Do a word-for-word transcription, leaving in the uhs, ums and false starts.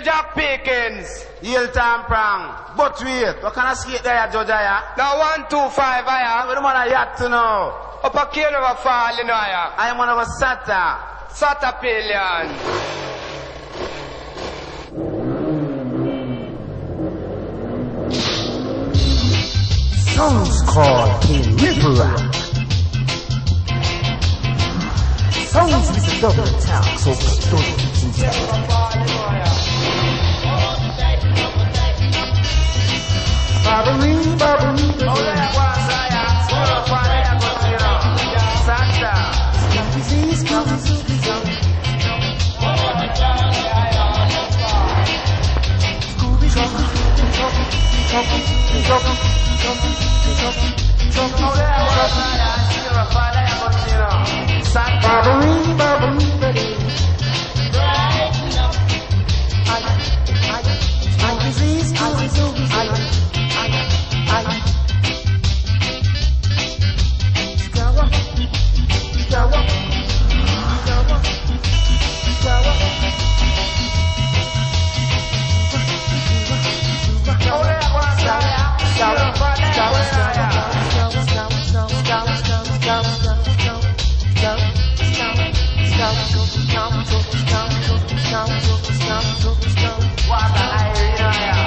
Jack Pickens. Hilltown Prang. But wait, what kind of skate there, Judge Aya? Now one, two, five, aya. What do you want to yacht to know? Up a kilo of fall, you know, aya. I am one of a Sata. Satapillion. Songs called King River Rock. Songs with a double tap, so don't keep inside. Babberee, babberee, Oh, there was I. Hold up, what I am going to, you know. Sata. Scooby-Doo, Scooby-Doo, Oh, there was I. You know, what I am going to, you know. Sata. babberee, babberee, babberee. Scooby-Doo, Scooby-Doo, Skawa, Skawa, Skawa, Skawa. Oh, there was I. You know, what I am going to, what I am, you know, yeah.